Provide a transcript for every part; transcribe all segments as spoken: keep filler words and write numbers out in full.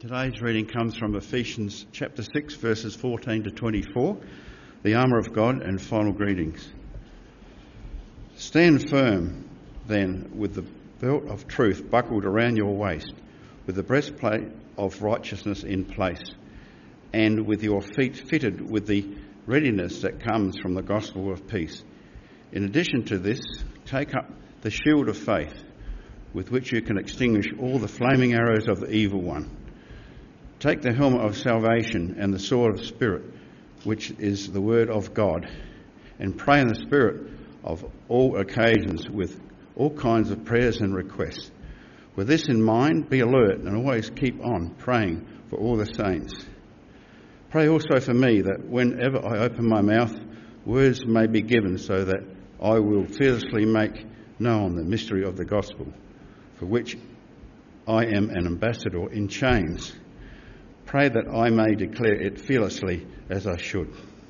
Today's reading comes from Ephesians chapter six, verses fourteen to twenty-four, the armour of God and final greetings. Stand firm, then, with the belt of truth buckled around your waist, with the breastplate of righteousness in place, and with your feet fitted with the readiness that comes from the gospel of peace. In addition to this, take up the shield of faith, with which you can extinguish all the flaming arrows of the evil one. Take the helmet of salvation and the sword of Spirit, which is the word of God, and pray in the Spirit of all occasions with all kinds of prayers and requests. With this in mind, be alert and always keep on praying for all the saints. Pray also for me, that whenever I open my mouth, words may be given, so that I will fearlessly make known the mystery of the gospel, for which I am an ambassador in chains. Pray that I may declare it fearlessly as I should.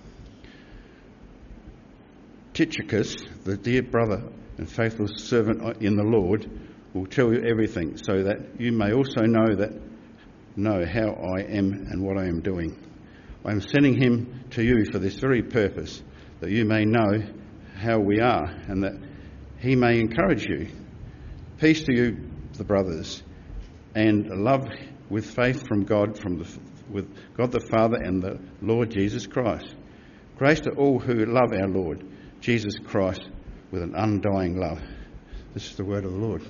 Tychicus, the dear brother and faithful servant in the Lord, will tell you everything, so that you may also know that know how I am and what I am doing. I am sending him to you for this very purpose, that you may know how we are, and that he may encourage you. Peace to you, the brothers, and love with faith from God, from the, with God the Father and the Lord Jesus Christ. Grace to all who love our Lord Jesus Christ with an undying love. This is the word of the Lord.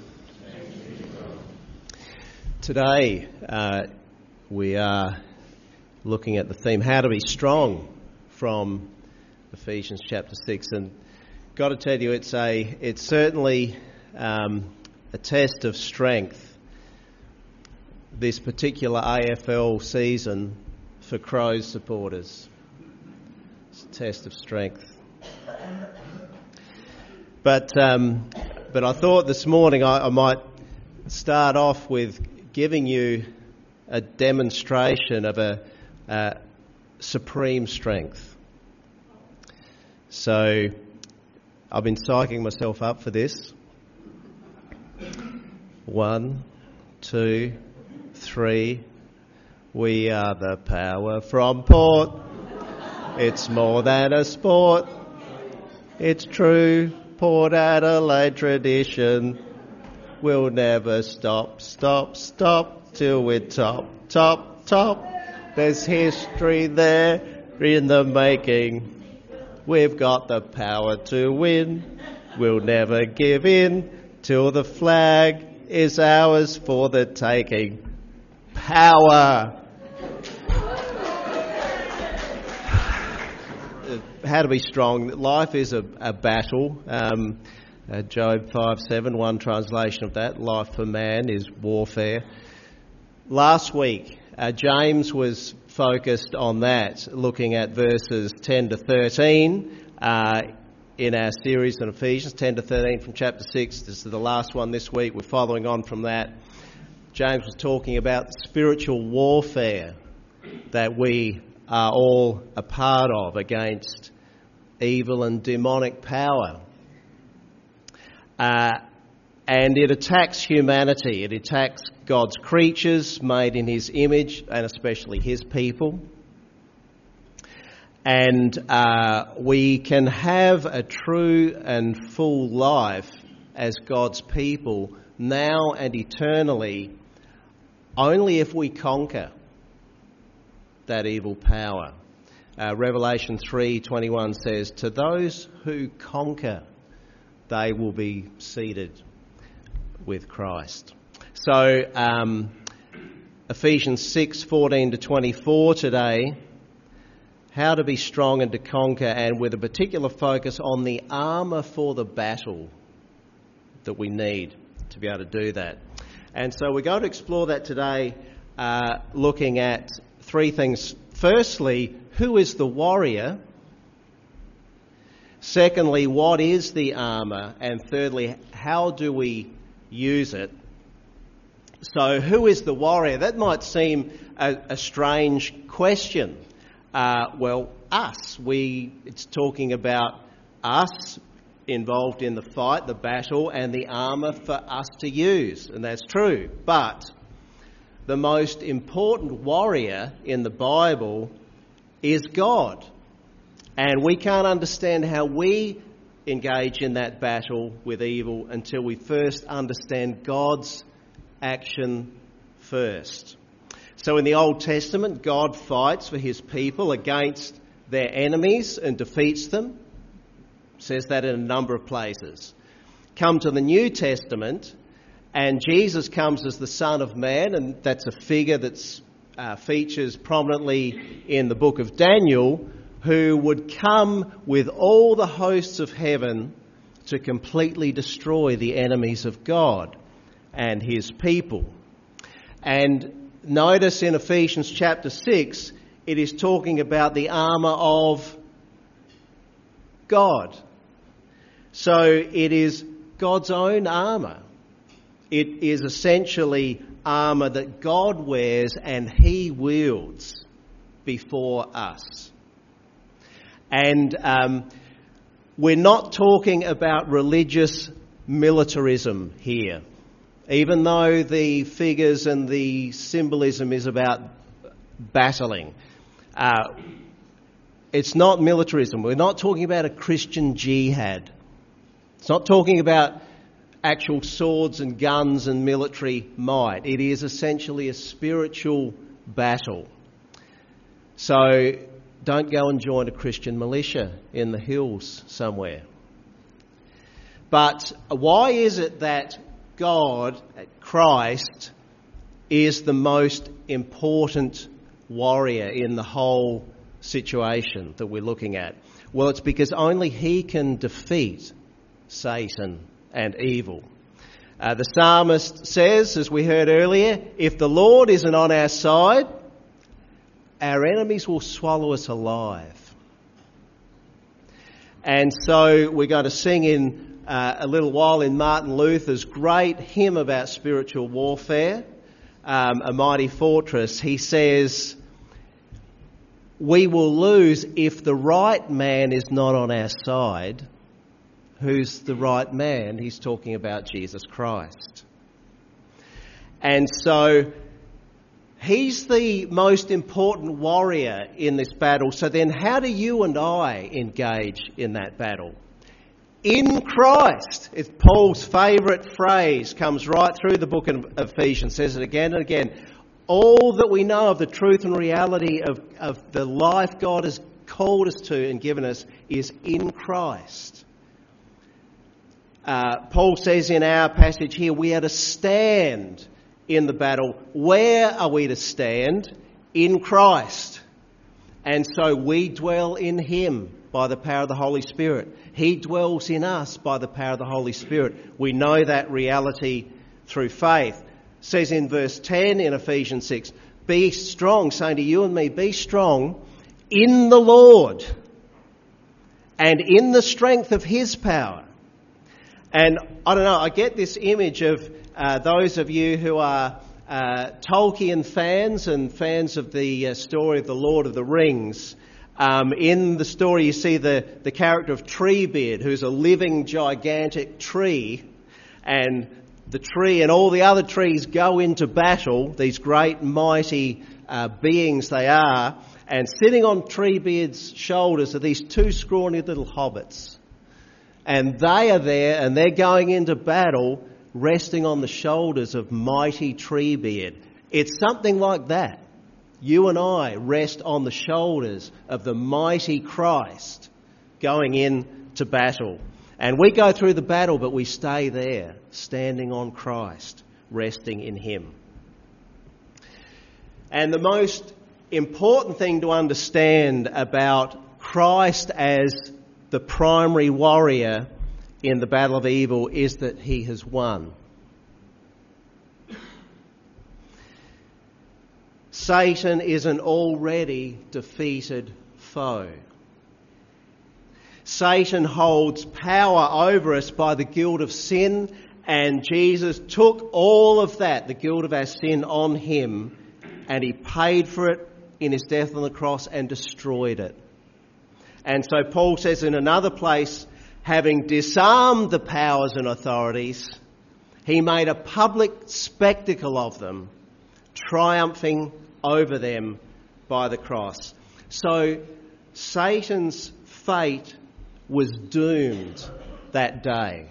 Today uh, we are looking at the theme, how to be strong, from Ephesians chapter six, and got to tell you, it's a it's certainly um, a test of strength, this particular A F L season for Crows supporters. It's a test of strength. But um, but I thought this morning I, I might start off with giving you a demonstration of a, a supreme strength. So I've been psyching myself up for this. One, two, three. We are the power from Port. It's more than a sport. It's true Port Adelaide tradition. We'll never stop, stop, stop till we're top, top, top. There's history there in the making. We've got the power to win. We'll never give in till the flag is ours for the taking. Power! How to be strong. Life is a, a battle. Um, uh, Job five seven, one translation of that, life for man is warfare. Last week, uh, James was focused on that, looking at verses ten to thirteen uh, in our series on Ephesians, ten to thirteen from chapter six. This is the last one this week. We're following on from that. James was talking about the spiritual warfare that we are all a part of against evil and demonic power. Uh, and it attacks humanity. It attacks God's creatures made in his image, and especially his people. And uh, we can have a true and full life as God's people now and eternally only if we conquer that evil power. Uh, Revelation three twenty-one says, "To those who conquer, they will be seated with Christ." So, um, Ephesians six fourteen to twenty-four today, how to be strong and to conquer, and with a particular focus on the armour for the battle that we need to be able to do that. And so we're going to explore that today, uh, looking at three things. Firstly, who is the warrior? Secondly, what is the armour? And thirdly, how do we use it? So who is the warrior? That might seem a, a strange question. Uh, well, us. We. It's talking about us involved in the fight, the battle, and the armour for us to use. And that's true. But the most important warrior in the Bible is God. And we can't understand how we engage in that battle with evil until we first understand God's action first. So in the Old Testament, God fights for his people against their enemies and defeats them. It says that in a number of places. Come to the New Testament, and Jesus comes as the Son of Man, and that's a figure that uh, features prominently in the book of Daniel, who would come with all the hosts of heaven to completely destroy the enemies of God and his people. And notice in Ephesians chapter six, it is talking about the armour of God. So it is God's own armour. It is essentially armour that God wears and he wields before us. And um, we're not talking about religious militarism here, even though the figures and the symbolism is about battling. Uh, it's not militarism. We're not talking about a Christian jihad. It's not talking about actual swords and guns and military might. It is essentially a spiritual battle. So don't go and join a Christian militia in the hills somewhere. But why is it that God, Christ, is the most important warrior in the whole situation that we're looking at? Well, it's because only he can defeat Satan and evil. Uh, the psalmist says, as we heard earlier, if the Lord isn't on our side, our enemies will swallow us alive. And so we're going to sing in uh, a little while in Martin Luther's great hymn about spiritual warfare, um, A Mighty Fortress. He says, we will lose if the right man is not on our side. Who's the right man? He's talking about Jesus Christ. And so he's the most important warrior in this battle. So then how do you and I engage in that battle? In Christ. It's Paul's favourite phrase, comes right through the book of Ephesians, says it again and again. All that we know of the truth and reality of, of the life God has called us to and given us is in Christ. Uh, Paul says in our passage here, we are to stand in the battle. Where are we to stand? In Christ. And so we dwell in him by the power of the Holy Spirit. He dwells in us by the power of the Holy Spirit. We know that reality through faith. It says in verse ten in Ephesians six, be strong, saying to you and me, be strong in the Lord and in the strength of his power. And I don't know, I get this image of uh, those of you who are uh, Tolkien fans and fans of the uh, story of the Lord of the Rings. Um, in the story you see the, the character of Treebeard, who's a living gigantic tree, and the tree and all the other trees go into battle, these great mighty uh, beings they are, and sitting on Treebeard's shoulders are these two scrawny little hobbits. And they are there and they're going into battle resting on the shoulders of mighty Treebeard. It's something like that. You and I rest on the shoulders of the mighty Christ going into battle. And we go through the battle, but we stay there, standing on Christ, resting in him. And the most important thing to understand about Christ as the primary warrior in the battle of evil is that he has won. Satan is an already defeated foe. Satan holds power over us by the guilt of sin, and Jesus took all of that, the guilt of our sin, on him, and he paid for it in his death on the cross and destroyed it. And so Paul says in another place, having disarmed the powers and authorities, he made a public spectacle of them, triumphing over them by the cross. So Satan's fate was doomed that day.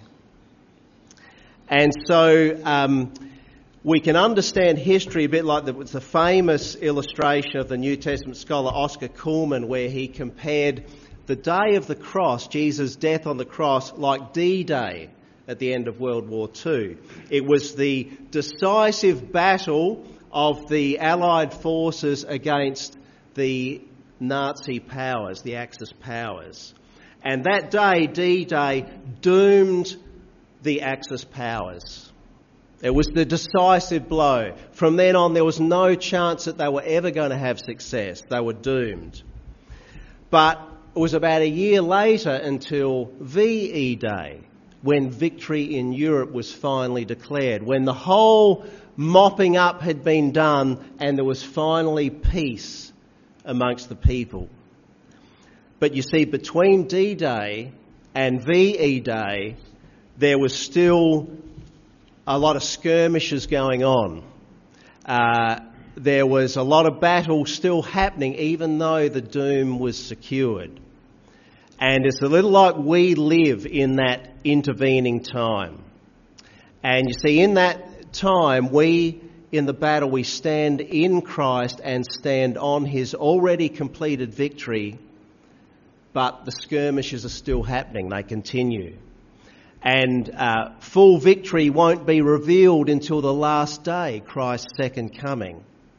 And so um, we can understand history a bit like the, the famous illustration of the New Testament scholar Oscar Kuhlman, where he compared the day of the cross, Jesus' death on the cross, like D-Day at the end of World War Two. It was the decisive battle of the Allied forces against the Nazi powers, the Axis powers. And that day, D-Day, doomed the Axis powers. It was the decisive blow. From then on, there was no chance that they were ever going to have success. They were doomed. But it was about a year later until V E Day, when victory in Europe was finally declared, when the whole mopping up had been done and there was finally peace amongst the people. But you see, between D-Day and V E Day, there was still a lot of skirmishes going on. Uh, there was a lot of battle still happening, even though the doom was secured. And it's a little like we live in that intervening time. And you see, in that time, we, in the battle, we stand in Christ and stand on his already completed victory, but the skirmishes are still happening. They continue. And uh, full victory won't be revealed until the last day, Christ's second coming.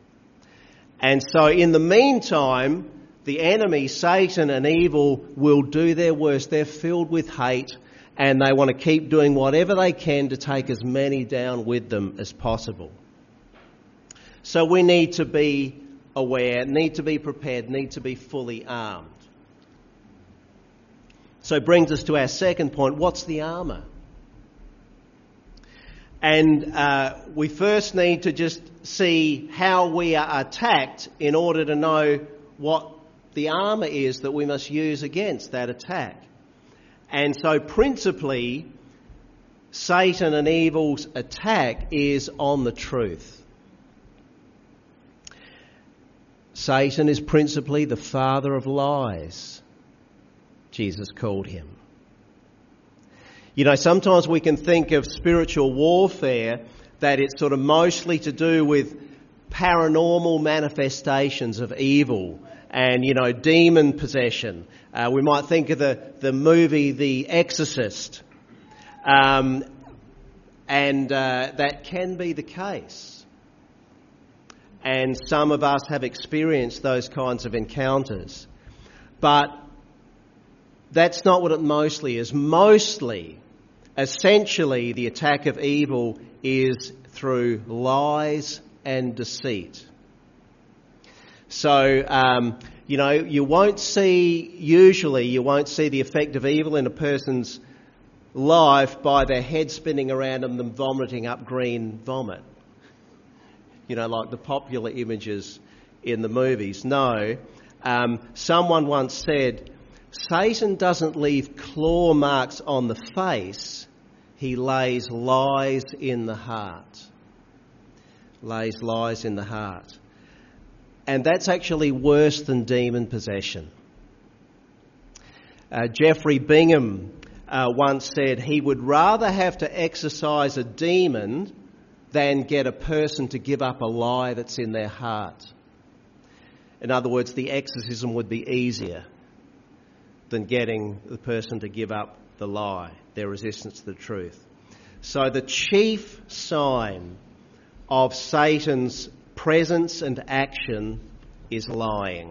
And so in the meantime, the enemy, Satan and evil, will do their worst. They're filled with hate, and they want to keep doing whatever they can to take as many down with them as possible. So we need to be aware, need to be prepared, need to be fully armed. So it brings us to our second point. What's the armour? And uh, we first need to just see how we are attacked in order to know what the armour is that we must use against that attack. And so principally, Satan and evil's attack is on the truth. Satan is principally the father of lies, Jesus called him. You know, sometimes we can think of spiritual warfare that it's sort of mostly to do with paranormal manifestations of evil and, you know, demon possession. Uh, we might think of the, the movie The Exorcist. Um, and uh, that can be the case. And some of us have experienced those kinds of encounters. But that's not what it mostly is. Mostly, essentially, the attack of evil is through lies and deceit. So, um, you know, you won't see, usually, you won't see the effect of evil in a person's life by their head spinning around and them vomiting up green vomit. You know, like the popular images in the movies. No. Um, someone once said, Satan doesn't leave claw marks on the face, he lays lies in the heart. Lays lies in the heart. And that's actually worse than demon possession. Uh, Jeffrey Bingham uh, once said he would rather have to exorcise a demon than get a person to give up a lie that's in their heart. In other words, the exorcism would be easier than getting the person to give up the lie, their resistance to the truth. So the chief sign of Satan's presence and action is lying.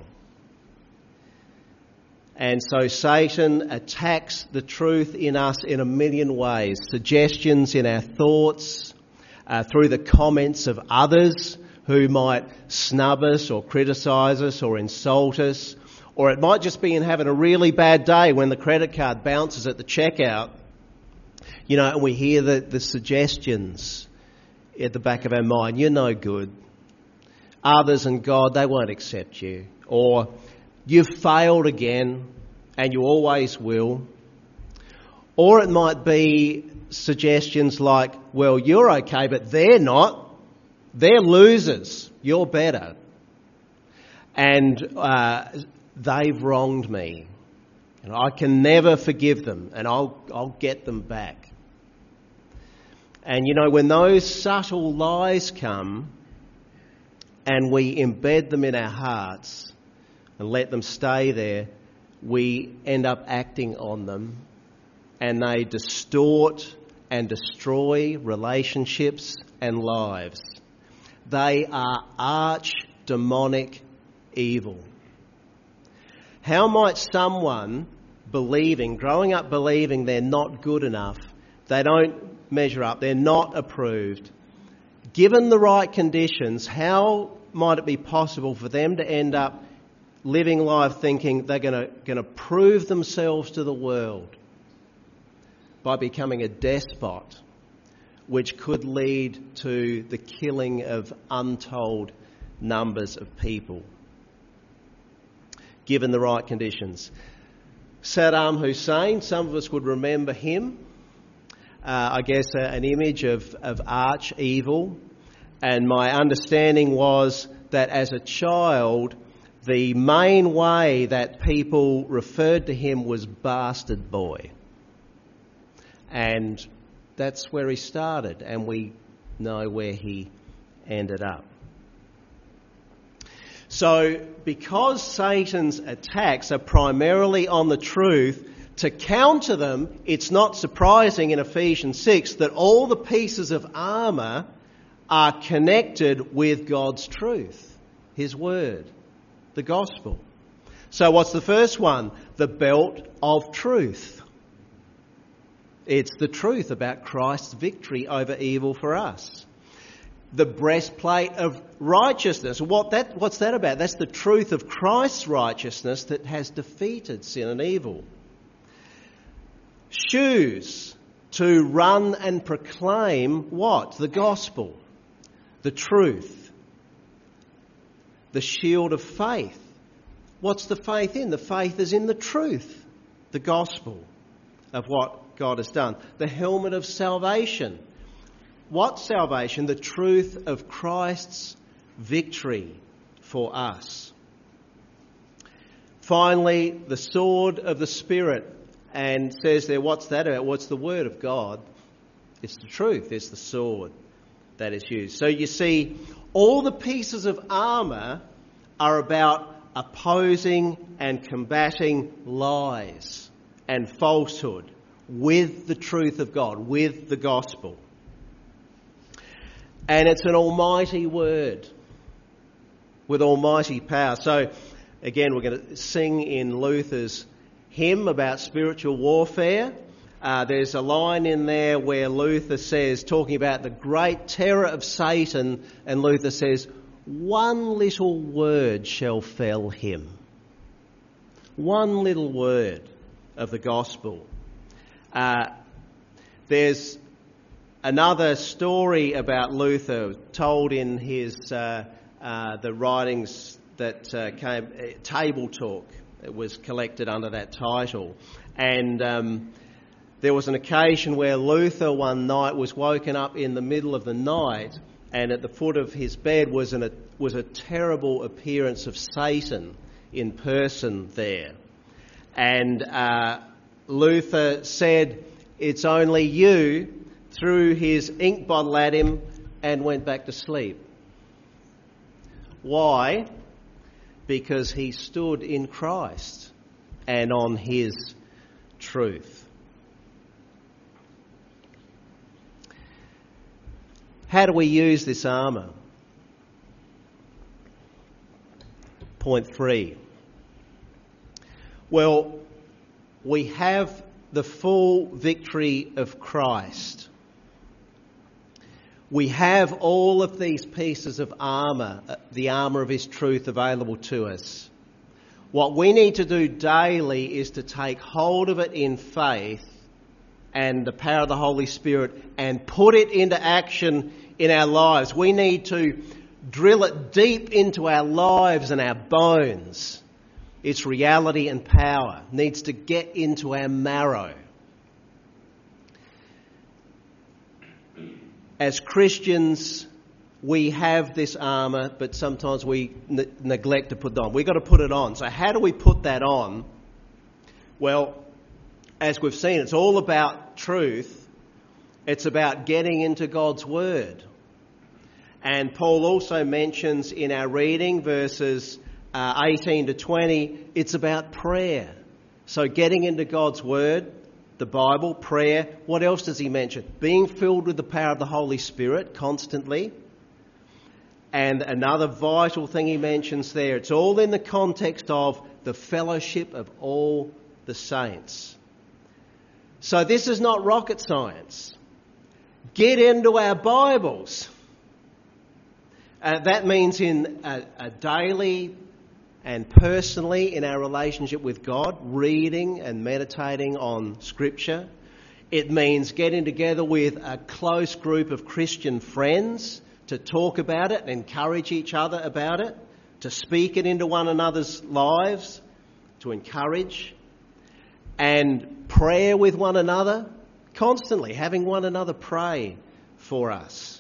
And so Satan attacks the truth in us in a million ways. Suggestions in our thoughts, uh, through the comments of others who might snub us or criticise us or insult us. Or it might just be in having a really bad day when the credit card bounces at the checkout, you know, and we hear the, the suggestions at the back of our mind, you're no good. Others and God, they won't accept you. Or you've failed again and you always will. Or it might be suggestions like, well, you're okay, but they're not. They're losers. You're better. And uh, they've wronged me. And I can never forgive them, and I'll, I'll get them back. And you know, when those subtle lies come and we embed them in our hearts and let them stay there, we end up acting on them, and they distort and destroy relationships and lives. They are arch demonic evil. How might someone believing, growing up believing they're not good enough, they don't measure up, they're not approved, given the right conditions, how might it be possible for them to end up living life thinking they're going to going to prove themselves to the world by becoming a despot, which could lead to the killing of untold numbers of people, given the right conditions? Saddam Hussein, some of us would remember him. Uh, I guess uh, an image of, of arch evil. And my understanding was that as a child, the main way that people referred to him was bastard boy. And that's where he started, and we know where he ended up. So, because Satan's attacks are primarily on the truth, to counter them, it's not surprising in Ephesians six that all the pieces of armour are connected with God's truth, His Word, the Gospel. So what's the first one? The belt of truth. It's the truth about Christ's victory over evil for us. The breastplate of righteousness. What that, what's that about? That's the truth of Christ's righteousness that has defeated sin and evil. Shoes to run and proclaim what? The gospel, the truth. The shield of faith. What's the faith in? The faith is in the truth, the gospel of what God has done. The helmet of salvation. What salvation? The truth of Christ's victory for us. Finally, the sword of the Spirit. And says there, what's that about? What's the word of God? It's the truth. It's the sword that is used. So you see, all the pieces of armour are about opposing and combating lies and falsehood with the truth of God, with the gospel. And it's an almighty word with almighty power. So again, we're going to sing in Luther's hymn about spiritual warfare. Uh, there's a line in there where Luther says, talking about the great terror of Satan, and Luther says, one little word shall fell him. One little word of the gospel. Uh, there's another story about Luther told in his uh, uh, the writings that uh, came, uh, Table Talk. It was collected under that title. And um, there was an occasion where Luther one night was woken up in the middle of the night, and at the foot of his bed was, an, a, was a terrible appearance of Satan in person there. And uh, Luther said, "It's only you," threw his ink bottle at him and went back to sleep. Why? Because he stood in Christ and on His truth. How do we use this armour? Point three. Well, we have the full victory of Christ. We have all of these pieces of armour, the armour of His truth available to us. What we need to do daily is to take hold of it in faith and the power of the Holy Spirit and put it into action in our lives. We need to drill it deep into our lives and our bones. Its reality and power needs to get into our marrow. As Christians, we have this armour, but sometimes we ne- neglect to put it on. We've got to put it on. So how do we put that on? Well, as we've seen, it's all about truth. It's about getting into God's Word. And Paul also mentions in our reading, verses uh, eighteen to twenty, it's about prayer. So getting into God's Word, the Bible, prayer. What else does he mention? Being filled with the power of the Holy Spirit constantly. And another vital thing he mentions there, it's all in the context of the fellowship of all the saints. So this is not rocket science. Get into our Bibles. Uh, that means in a, a daily and personally in our relationship with God, reading and meditating on Scripture. It means getting together with a close group of Christian friends to talk about it and encourage each other about it, to speak it into one another's lives, to encourage, and prayer with one another, constantly having one another pray for us.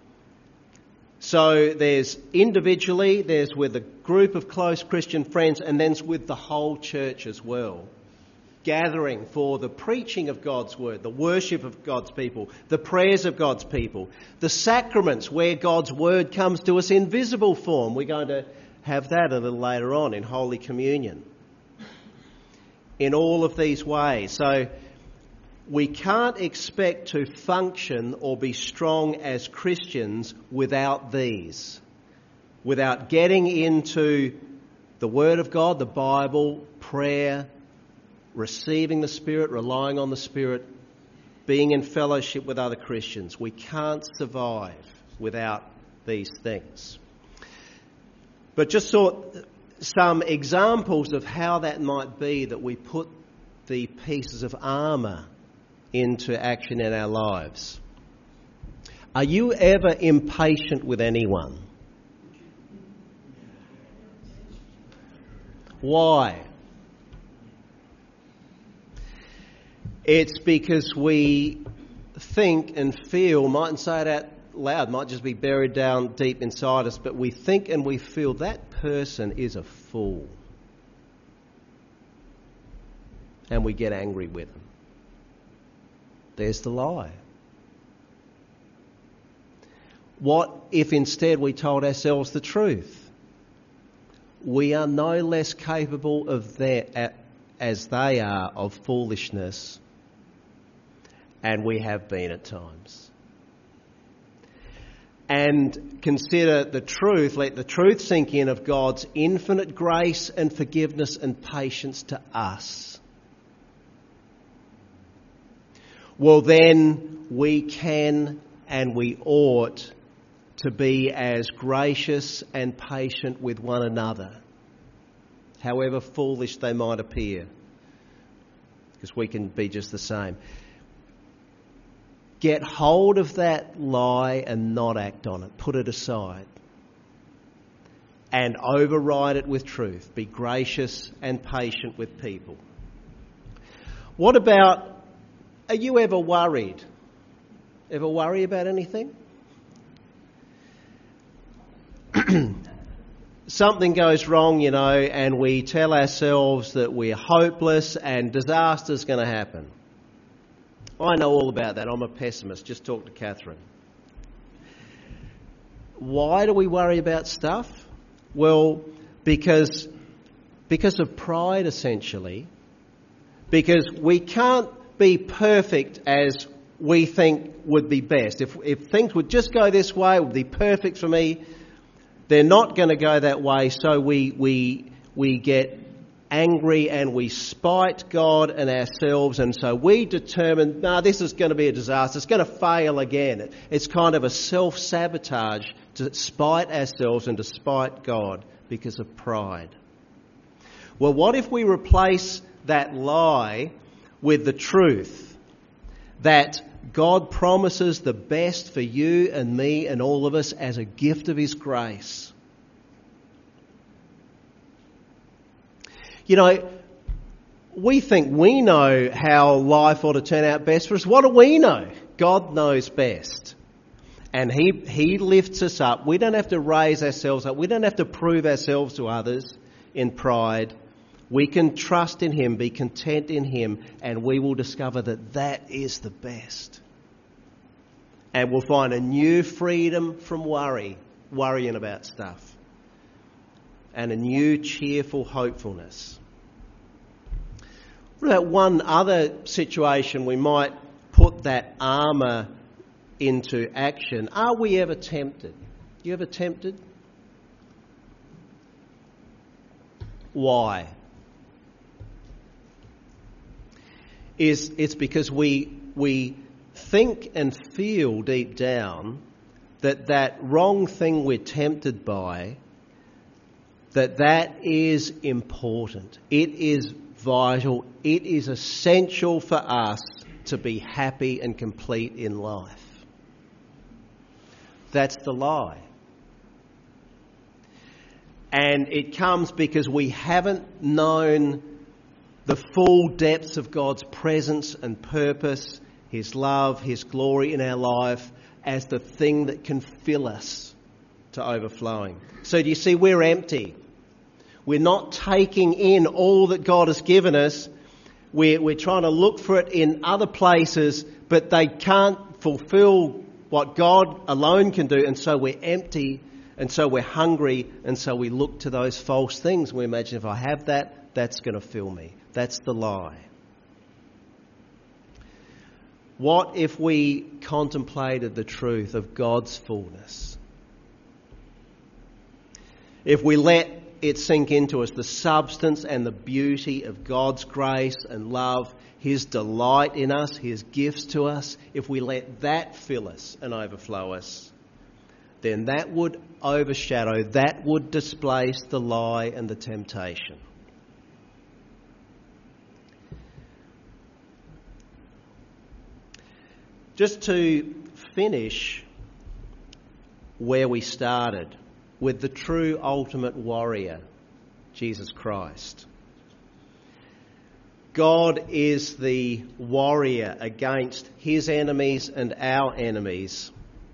So there's individually, there's with a group of close Christian friends, and then with the whole church as well. Gathering for the preaching of God's word, the worship of God's people, the prayers of God's people, the sacraments where God's word comes to us in visible form. We're going to have that a little later on in Holy Communion. In all of these ways. So we can't expect to function or be strong as Christians without these. Without getting into the Word of God, the Bible, prayer, receiving the Spirit, relying on the Spirit, being in fellowship with other Christians. We can't survive without these things. But just thought some examples of how that might be that we put the pieces of armour into action in our lives. Are you ever impatient with anyone? Why? It's because we think and feel, mightn't say it out loud, might just be buried down deep inside us, but we think and we feel that person is a fool. And we get angry with them. There's the lie. What if instead we told ourselves the truth? We are no less capable of their, as they are, of foolishness, and we have been at times. And consider the truth, let the truth sink in of God's infinite grace and forgiveness and patience to us. Well, then we can and we ought to be as gracious and patient with one another, however foolish they might appear, because we can be just the same. Get hold of that lie and not act on it. Put it aside. And override it with truth. Be gracious and patient with people. What about, are you ever worried? Ever worry about anything? Something goes wrong, you know, and we tell ourselves that we're hopeless and disaster's going to happen. I know all about that. I'm a pessimist. Just talk to Catherine. Why do we worry about stuff? Well, because because of pride, essentially. Because we can't be perfect as we think would be best. If if things would just go this way, it would be perfect for me. They're not going to go that way, so we we we get angry and we spite God and ourselves, and so we determine, no, nah, this is going to be a disaster. It's going to fail again. It's kind of a self-sabotage to spite ourselves and to spite God because of pride. Well, what if we replace that lie with the truth that God promises the best for you and me and all of us as a gift of His grace? You know, we think we know how life ought to turn out best for us. What do we know? God knows best. And he, he lifts us up. We don't have to raise ourselves up. We don't have to prove ourselves to others in pride. We can trust in him, be content in him, and we will discover that that is the best. And we'll find a new freedom from worry, worrying about stuff, and a new cheerful hopefulness. What about one other situation we might put that armour into action? Are we ever tempted? You ever tempted? Why? Is it's because we we think and feel deep down that that wrong thing we're tempted by, that that is important. It is vital. It is essential for us to be happy and complete in life. That's the lie. And it comes because we haven't known the full depths of God's presence and purpose, his love, his glory in our life as the thing that can fill us to overflowing. So do you see, we're empty. We're not taking in all that God has given us. We're, we're trying to look for it in other places, but they can't fulfill what God alone can do. And so we're empty, and so we're hungry, and so we look to those false things. We imagine, if I have that, that's going to fill me. That's the lie. What if we contemplated the truth of God's fullness? If we let it sink into us, the substance and the beauty of God's grace and love, his delight in us, his gifts to us, if we let that fill us and overflow us, then that would overshadow, that would displace the lie and the temptation. Just to finish where we started, with the true ultimate warrior, Jesus Christ. God is the warrior against his enemies and our enemies.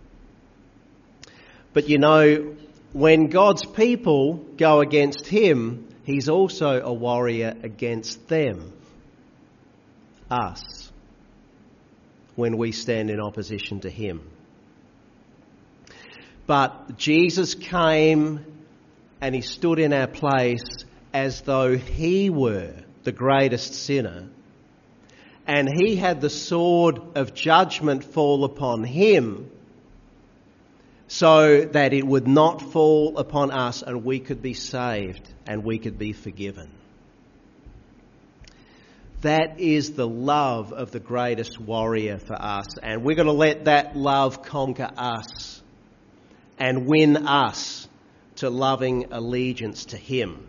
But you know, when God's people go against him, he's also a warrior against them, us, when we stand in opposition to him. But Jesus came and he stood in our place as though he were the greatest sinner, and he had the sword of judgment fall upon him so that it would not fall upon us and we could be saved and we could be forgiven. That is the love of the greatest warrior for us, and we're going to let that love conquer us and win us to loving allegiance to him.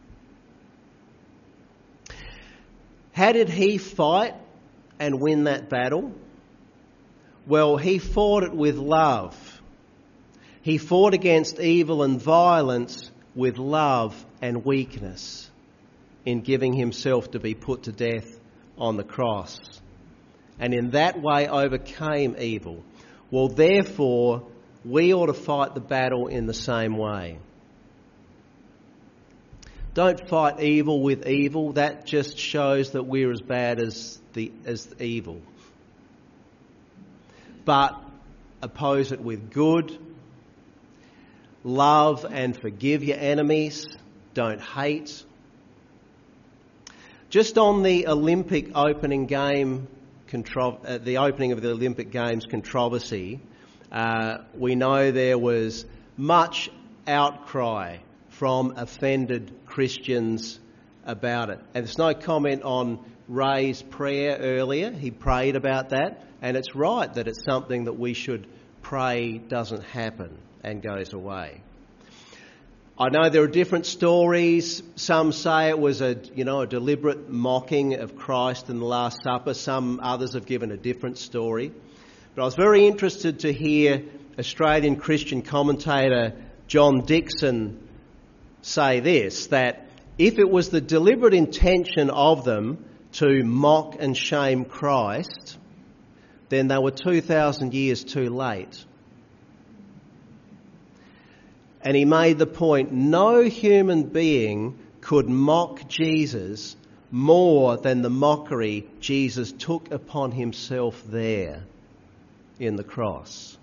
How did he fight and win that battle? Well, he fought it with love. He fought against evil and violence with love and weakness, in giving himself to be put to death on the cross, and in that way overcame evil. Well, therefore, we ought to fight the battle in the same way. Don't fight evil with evil. That just shows that we're as bad as the as the evil. But oppose it with good. Love and forgive your enemies. Don't hate. Just on the Olympic opening game, contro- uh, the opening of the Olympic Games controversy, uh, we know there was much outcry from offended Christians about it. And there's no comment on Ray's prayer earlier. He prayed about that, and it's right that it's something that we should pray doesn't happen and goes away. I know there are different stories. Some say it was a, you know, a deliberate mocking of Christ in the Last Supper. Some others have given a different story. But I was very interested to hear Australian Christian commentator John Dixon say this, that if it was the deliberate intention of them to mock and shame Christ, then they were two thousand years too late. And he made the point, no human being could mock Jesus more than the mockery Jesus took upon himself there in the cross.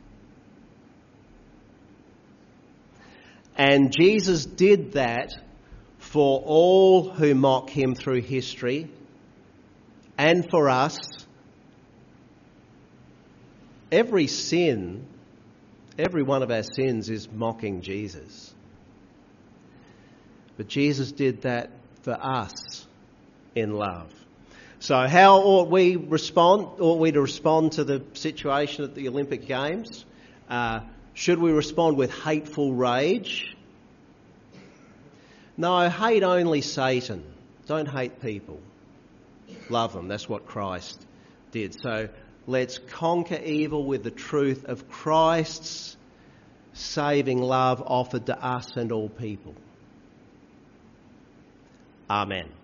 And Jesus did that for all who mock him through history and for us. Every sin, every one of our sins is mocking Jesus. But Jesus did that for us in love. So how ought we respond? Ought we to respond to the situation at the Olympic Games? Uh, should we respond with hateful rage? No, hate only Satan. Don't hate people. Love them. That's what Christ did. So let's conquer evil with the truth of Christ's saving love offered to us and all people. Amen.